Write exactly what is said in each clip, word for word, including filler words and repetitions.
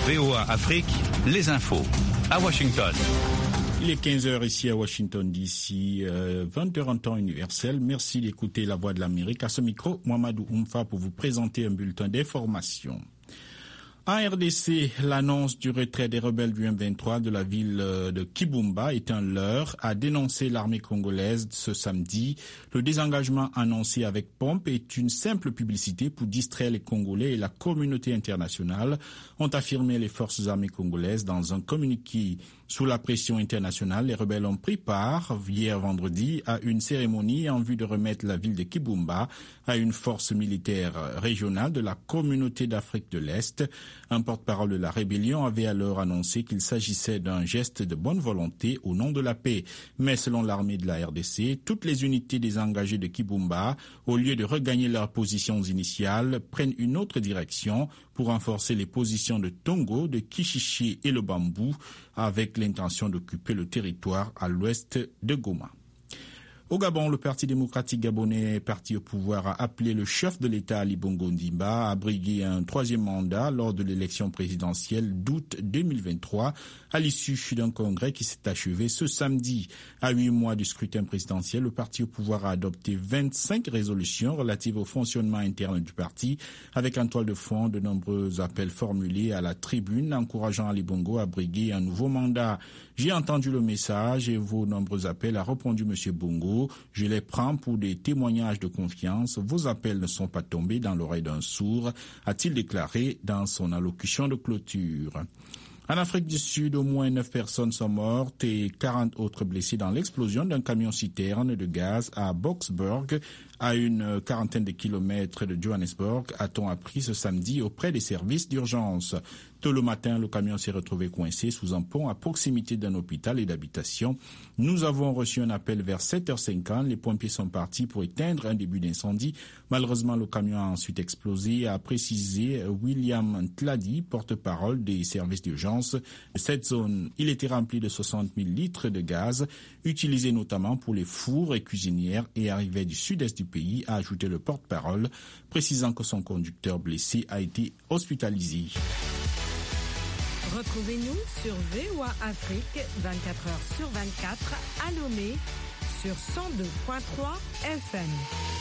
V O A Afrique, les infos à Washington. Il est quinze heures ici à Washington D C, euh, vingt heures en temps universel. Merci d'écouter La Voix de l'Amérique. À ce micro, Mohamedou Oumfa pour vous présenter un bulletin d'information. En R D C, l'annonce du retrait des rebelles du M vingt-trois de la ville de Kibumba est un leurre, a dénoncé l'armée congolaise ce samedi. Le désengagement annoncé avec pompe est une simple publicité pour distraire les Congolais et la communauté internationale, ont affirmé les forces armées congolaises dans un communiqué. Sous la pression internationale, les rebelles ont pris part, hier vendredi, à une cérémonie en vue de remettre la ville de Kibumba à une force militaire régionale de la communauté d'Afrique de l'Est. Un porte-parole de la rébellion avait alors annoncé qu'il s'agissait d'un geste de bonne volonté au nom de la paix. Mais selon l'armée de la R D C, toutes les unités désengagées de Kibumba, au lieu de regagner leurs positions initiales, prennent une autre direction pour renforcer les positions de Tongo, de Kishishi et le Bambou, avec l'intention d'occuper le territoire à l'ouest de Goma. Au Gabon, le Parti démocratique gabonais, parti au pouvoir, a appelé le chef de l'État Ali Bongo Ndimba à briguer un troisième mandat lors de l'élection présidentielle d'août deux mille vingt-trois, à l'issue d'un congrès qui s'est achevé ce samedi. À huit mois du scrutin présidentiel, le parti au pouvoir a adopté vingt-cinq résolutions relatives au fonctionnement interne du parti, avec en toile de fond de nombreux appels formulés à la tribune encourageant Ali Bongo à briguer un nouveau mandat. J'ai entendu le message et vos nombreux appels, a répondu M. Bongo. Je les prends pour des témoignages de confiance. Vos appels ne sont pas tombés dans l'oreille d'un sourd, a-t-il déclaré dans son allocution de clôture. En Afrique du Sud, au moins neuf personnes sont mortes et quarante autres blessées dans l'explosion d'un camion-citerne de gaz à Boksburg, à une quarantaine de kilomètres de Johannesburg, a-t-on appris ce samedi auprès des services d'urgence. Tôt le matin, le camion s'est retrouvé coincé sous un pont à proximité d'un hôpital et d'habitation. Nous avons reçu un appel vers sept heures cinquante. Les pompiers sont partis pour éteindre un début d'incendie. Malheureusement, le camion a ensuite explosé, a précisé William Tladi, porte-parole des services d'urgence de cette zone. Il était rempli de soixante mille litres de gaz, utilisé notamment pour les fours et cuisinières, et arrivait du sud-est du pays, a ajouté le porte-parole, précisant que son conducteur blessé a été hospitalisé. Retrouvez-nous sur V O A Afrique, vingt-quatre heures sur vingt-quatre, à Lomé, sur cent deux virgule trois F M.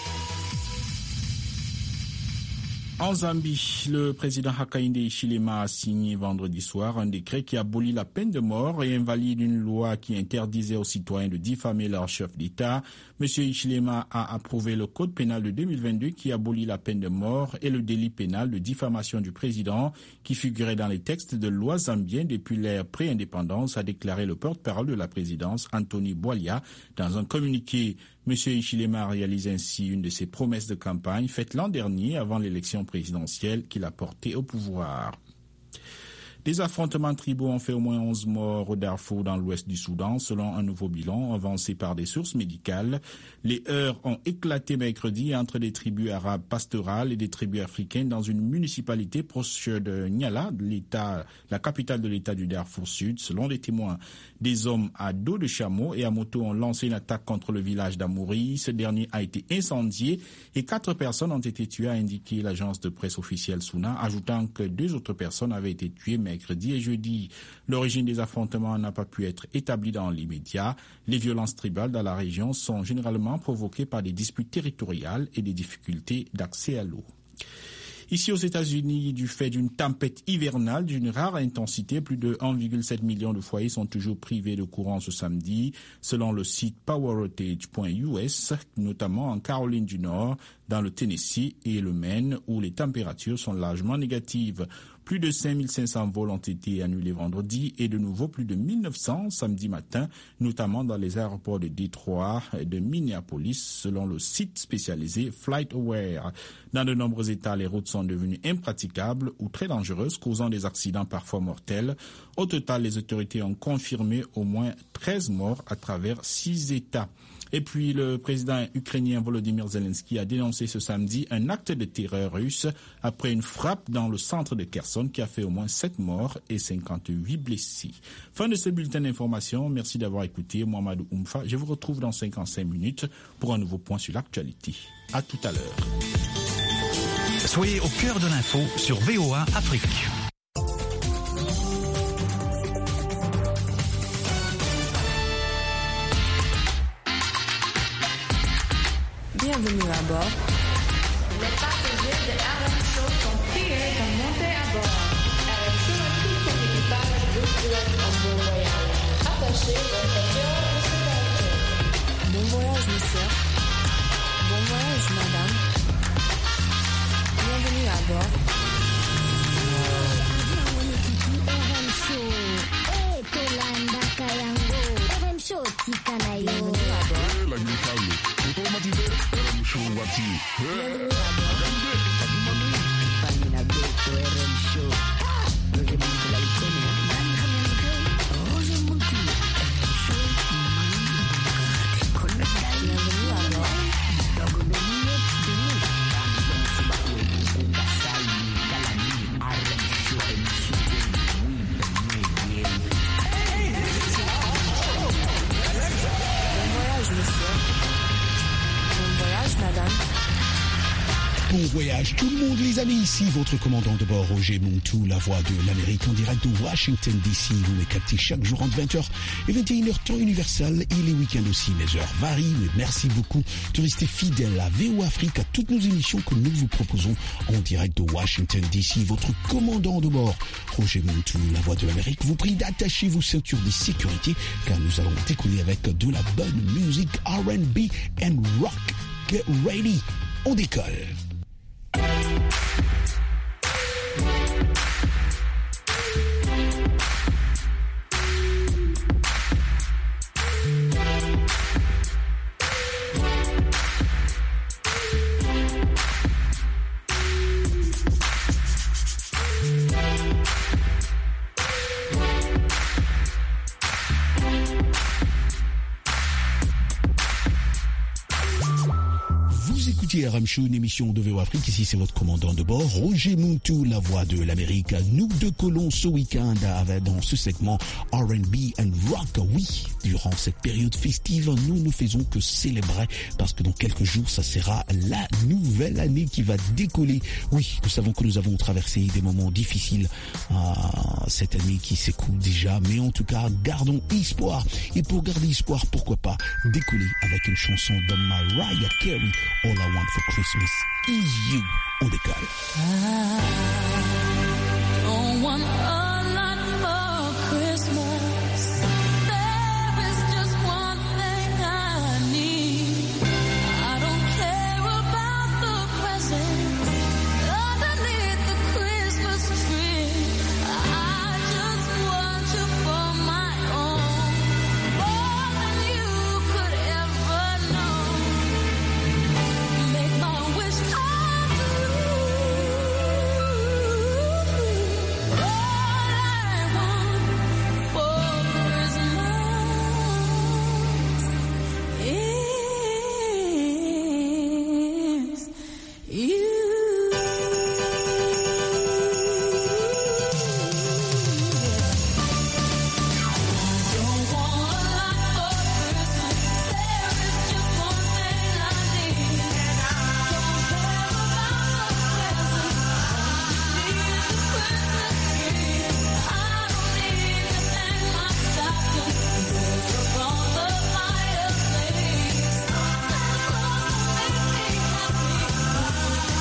En Zambie, le président Hakainde Hichilema a signé vendredi soir un décret qui abolit la peine de mort et invalide une loi qui interdisait aux citoyens de diffamer leur chef d'État. Monsieur Hichilema a approuvé le code pénal de deux mille vingt-deux qui abolit la peine de mort et le délit pénal de diffamation du président qui figurait dans les textes de loi zambiens depuis l'ère pré-indépendance, a déclaré le porte-parole de la présidence, Anthony Boalia, dans un communiqué. Monsieur Hichilema réalise ainsi une de ses promesses de campagne faites l'an dernier avant l'élection présidentielle qu'il a portée au pouvoir. Des affrontements tribaux ont fait au moins onze morts au Darfour dans l'ouest du Soudan, selon un nouveau bilan avancé par des sources médicales. Les heurts ont éclaté mercredi entre des tribus arabes pastorales et des tribus africaines dans une municipalité proche de Niala, l'État, la capitale de l'État du Darfour Sud, selon des témoins. Des hommes à dos de chameau et à moto ont lancé une attaque contre le village d'Amouri. Ce dernier a été incendié et quatre personnes ont été tuées, a indiqué l'agence de presse officielle Suna, ajoutant que deux autres personnes avaient été tuées mercredi et jeudi. L'origine des affrontements n'a pas pu être établie dans l'immédiat. Les violences tribales dans la région sont généralement provoquées par des disputes territoriales et des difficultés d'accès à l'eau. Ici aux États-Unis, du fait d'une tempête hivernale d'une rare intensité, plus de un virgule sept million de foyers sont toujours privés de courant ce samedi, selon le site power outage point U S, notamment en Caroline du Nord, dans le Tennessee et le Maine, où les températures sont largement négatives. Plus de cinq mille cinq cents vols ont été annulés vendredi et de nouveau plus de mille neuf cents samedi matin, notamment dans les aéroports de Détroit et de Minneapolis, selon le site spécialisé FlightAware. Dans de nombreux États, les routes sont devenues impraticables ou très dangereuses, causant des accidents parfois mortels. Au total, les autorités ont confirmé au moins treize morts à travers six États. Et puis, le président ukrainien Volodymyr Zelensky a dénoncé ce samedi un acte de terreur russe après une frappe dans le centre de Kherson qui a fait au moins sept morts et cinquante-huit blessés. Fin de ce bulletin d'information. Merci d'avoir écouté Mohamedou Oumfa. Je vous retrouve dans cinquante-cinq minutes pour un nouveau point sur l'actualité. À tout à l'heure. Soyez au cœur de l'info sur V O A Afrique. bord. Les passagers de R M Show sont priés de monter à bord. R M Show et tout son équipage vous souhaitent un bon voyage. Attachez votre ceinture de sécurité. Bon voyage, monsieur. Bon voyage, madame. Bienvenue à bord. R M Show. Eh, Tolanda Kayango. R M Show, Tikanayo. Bienvenue à bord. Bienvenue à bord. Pamina Beto, R M Show. Roger Montu, la icône. Roger Montu. R M Show. Bienvenue à bord. Madame. Bon voyage tout le monde les amis, ici votre commandant de bord Roger Montu, la voix de l'Amérique en direct de Washington D C. Vous me captez chaque jour entre vingt heures et vingt et une heures temps universel et les week-ends aussi. Mes heures varient, mais merci beaucoup de rester fidèles à V O Afrique, à toutes nos émissions que nous vous proposons en direct de Washington D C. Votre commandant de bord Roger Montu, la voix de l'Amérique, vous prie d'attacher vos ceintures de sécurité car nous allons décoller avec de la bonne musique R and B and rock. Get ready, on décolle. R M Show, une émission de V O Afrique. Ici, c'est votre commandant de bord, Roger Montu, la voix de l'Amérique. Nous décollons ce week-end avec, dans ce segment R and B and rock. Oui, durant cette période festive, nous ne faisons que célébrer parce que dans quelques jours, ça sera la nouvelle année qui va décoller. Oui, nous savons que nous avons traversé des moments difficiles euh, cette année qui s'écoule déjà, mais en tout cas, gardons espoir. Et pour garder espoir, pourquoi pas décoller avec une chanson de Mariah Carey, All I Want for Christmas is You. On décolle. I don't want a lot for Christmas. There is just one thing I need. I don't care about the presents underneath the Christmas tree. I just want you for my own, more than you could ever know. Make my wish come true. All I want for Christmas is you. Don't want a lot for Christmas. There is just one thing I need. And I don't care about the presents underneath the Christmas tree. I don't need to hang my stocking dressed up on the fireplace. Santa Claus will make me happy.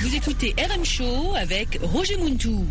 Vous écoutez R M Show avec Roger Muntou.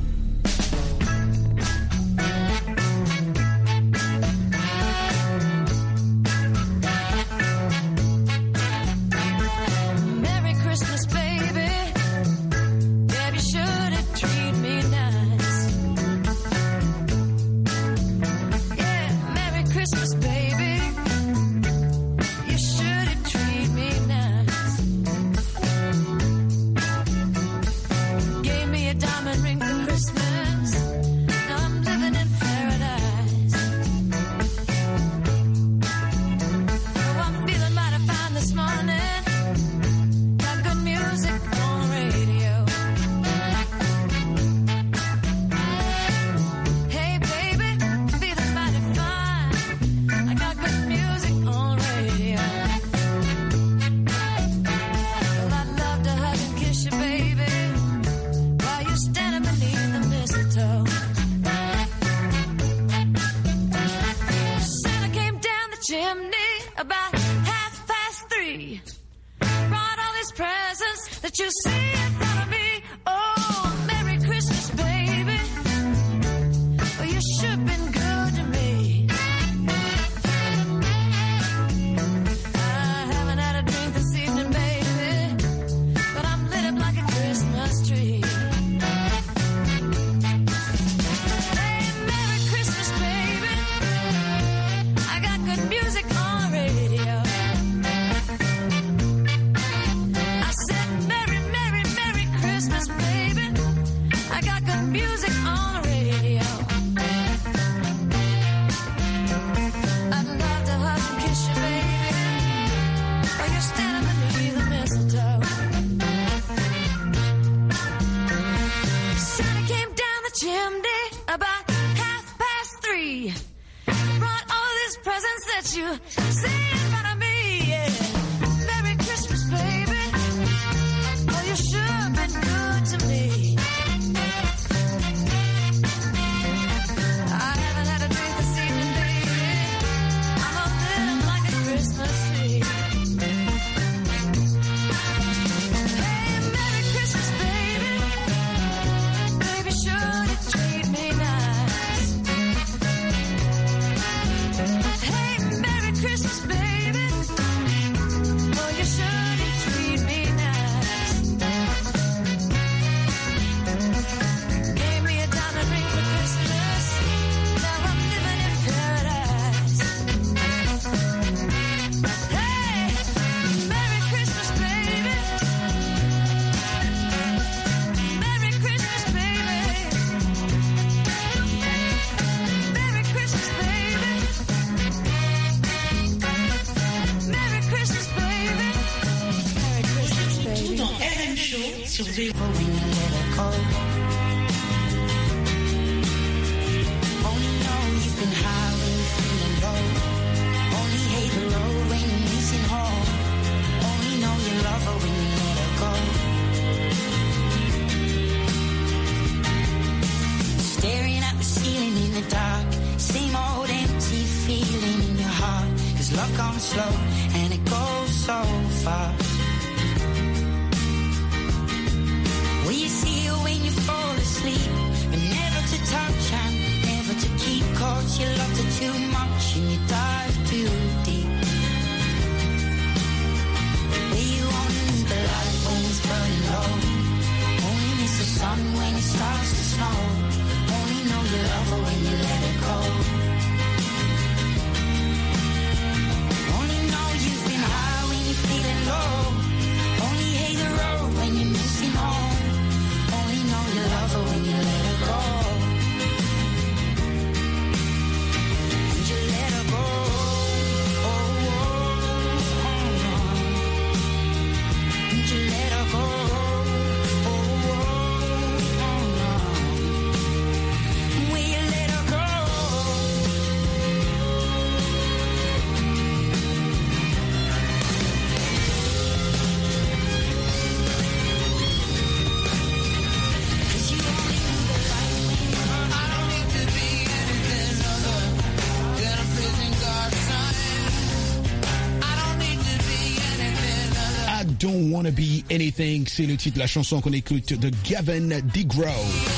Feeling low. Don't Wanna Be Anything, c'est le titre de la chanson qu'on écoute de Gavin DeGraw.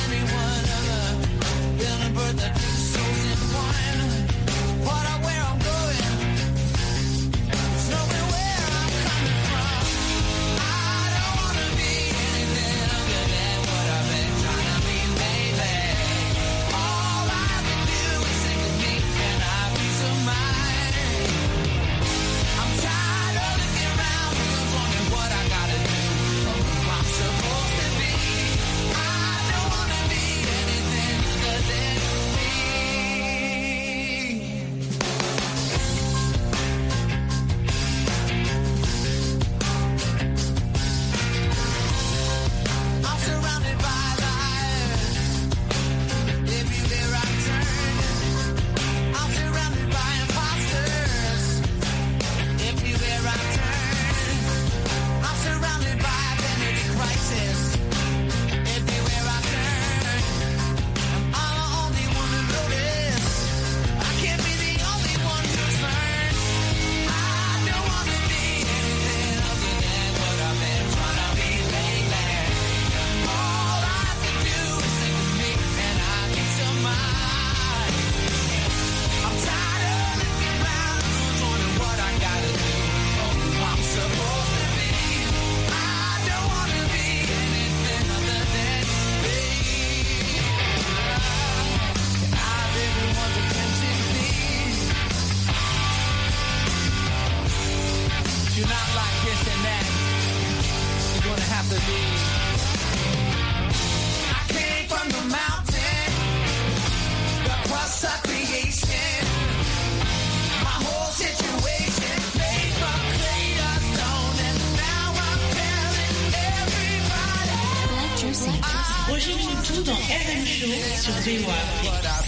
Roger Moutou dans R M Show sur V O A.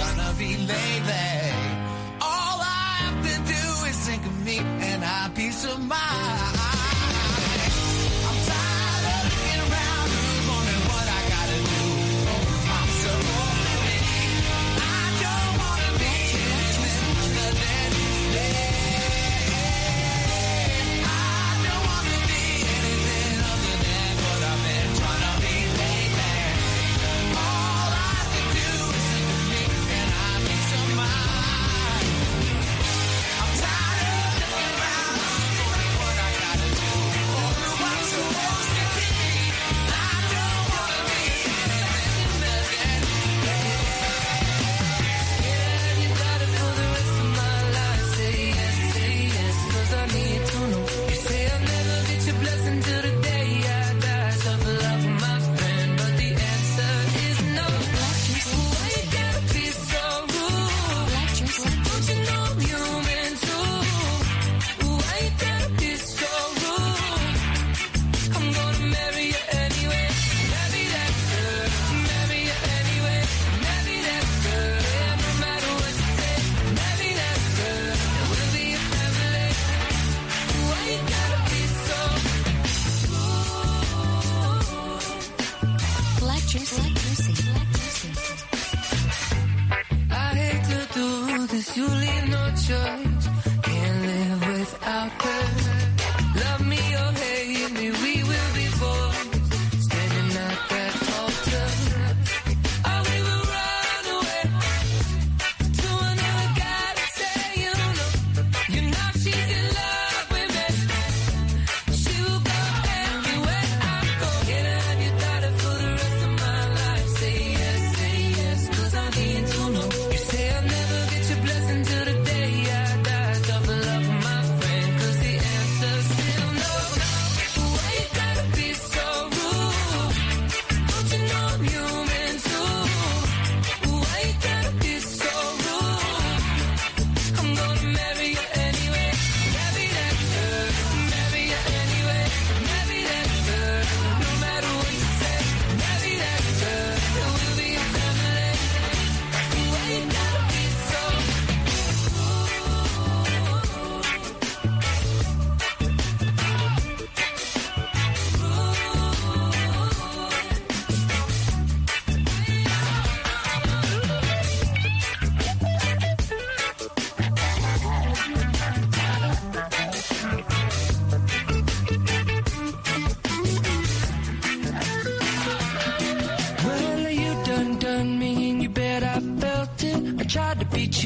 All I have to do is think of me and I peace of mind. I'm tired of looking around, wondering what I gotta do. I'm supposed to be. I don't wanna be anything other than dead. I don't wanna be anything other than what I've been trying to be lately. All I have to do is think of me and I peace of mind. I'm tired of looking around, wondering what I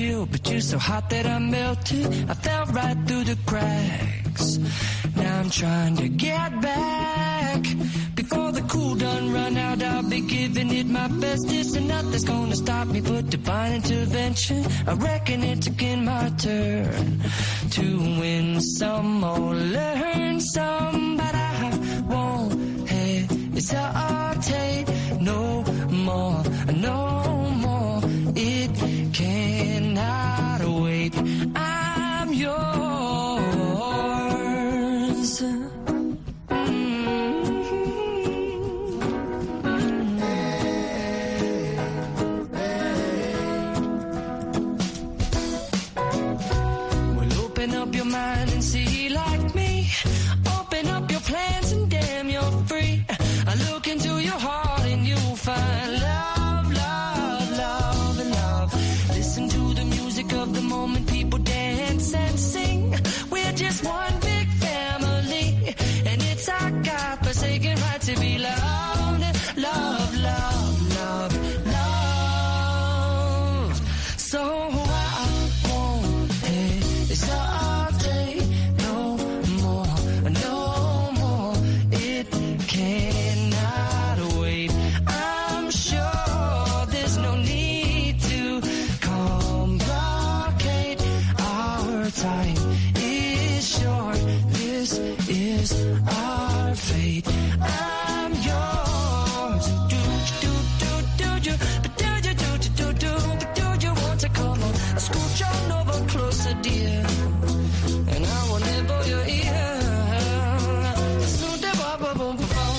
chill, but you're so hot that I melted. I fell right through the cracks. Now I'm trying to get back. Before the cool done run out, I'll be giving it my best. This and nothing's gonna stop me but divine intervention. I reckon it's again my turn to win some or learn some, but I won't hesitate no more, no more. It cannot wait. I'm yours. Open up your mind and see like me. Open up your plans and damn, you're free. I look into your heart and you'll find love, love, love, and love. Listen to the music of the moment, people dance and sing. We're just one big family, and it's our God-forsaken right to be loved, love, love, love, love. So I won't hesitate no more, no more. It cannot wait. I'm sure there's no need to complicate. Our time is short. This is our fate. I'm yours. Do do do do do, but do you do do do do, but do you want to come on? Scooch on over closer, dear, and I will nibble your ear. So da ba ba boom ba boom.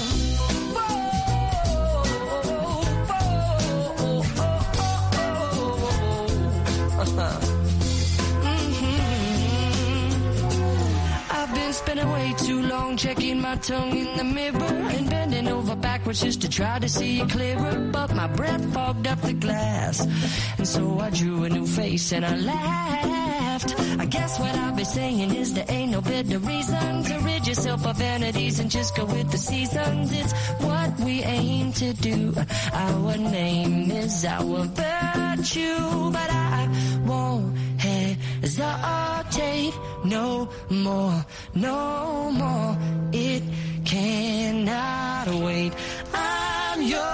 I've been spending way too long checking my tongue in the mirror and bending over backwards just to try to see it clearer, but my breath fogged up the glass, and so I drew a new face and I laughed. I guess what I'll be saying is there ain't no better reason to rid yourself of vanities and just go with the seasons. It's what we aim to do. Our name is our virtue, but I won't hesitate no more, no more. It cannot wait. I'm yours.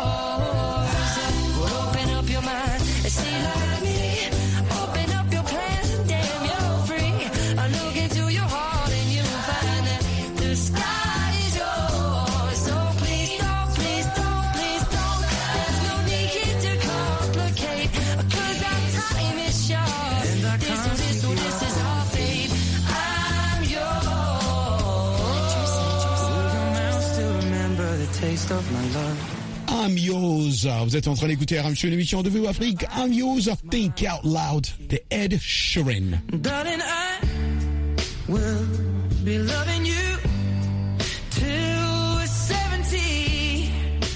Open up your mind and see like me. Open up your plans and damn, you're free. I look into your heart and you'll find that the sky is yours. So please don't, please don't, please don't. There's no need to complicate, 'cause our time is short. This, this, this is our fate. I'm yours. Will your mouth still remember the taste of my love? I'm yours. Vous êtes en train d'écouter R M Show, une émission de V O Afrique. I'm yours. Think out loud. The Ed Sheeran. Darling, I will be loving you till we're seventy.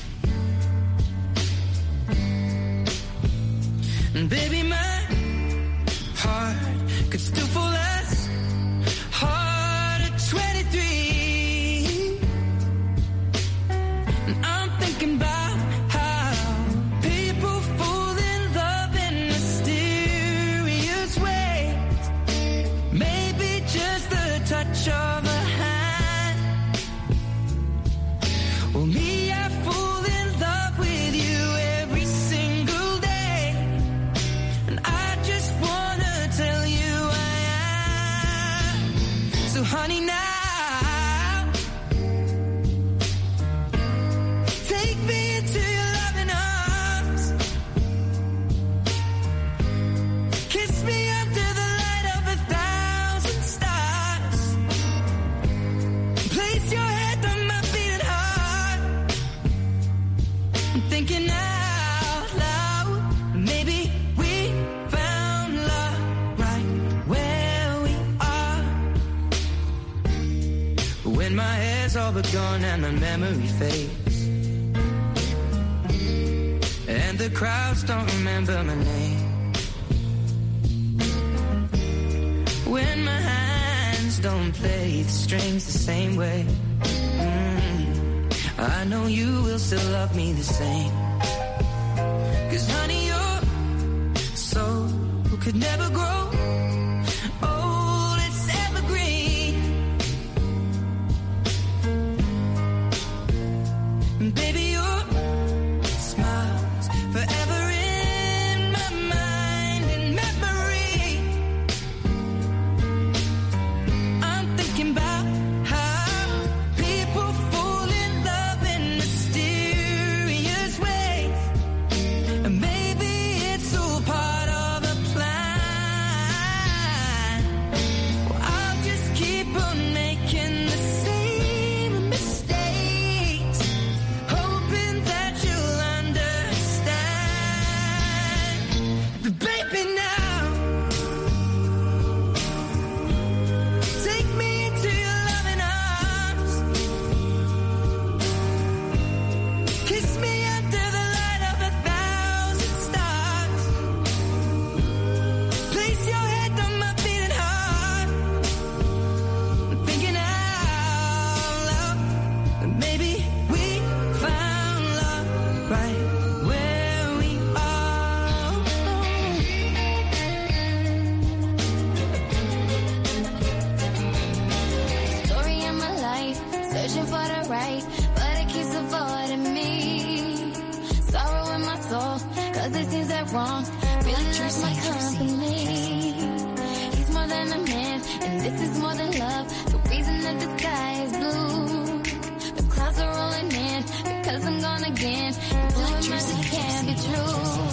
And baby, my heart could still fall as hard at twenty-three. And I'm thinking about how people fall in love in mysterious ways. Maybe just the touch of a hand. Well, me, I fall in love with you every single day. And I just wanna tell you I am. So honey, now take me into your loving arms. Kiss me under the light of a thousand stars. Place your head on my beating heart. I'm thinking out loud. Maybe we found love right where we are. When my hair's all but gone and my memory fades, and the crowds don't remember my name, when my hands don't play the strings the same way, mm, I know you will still love me the same. 'Cause honey, you're so could never grow old, it's evergreen. And baby, your smile's forever in my mind and memory. I'm thinking about how people fall in love in mysterious ways. And maybe it's all part of a plan. Well, I'll just keep on making the same mistakes, hoping that you'll understand. But baby, now take me into your loving arms, kiss me under the light of a thousand stars, place your head on my beating heart. I'm thinking out loud that maybe we found love right where we are. Story of my life, searching for the right, but it keeps avoiding me. Sorrow in my soul, cause it seems that wrong really likes my company. He's more than a man, and this is more than love. The reason that the sky is blue, the clouds are rolling in, because I'm gone again. And doing my this can't be true.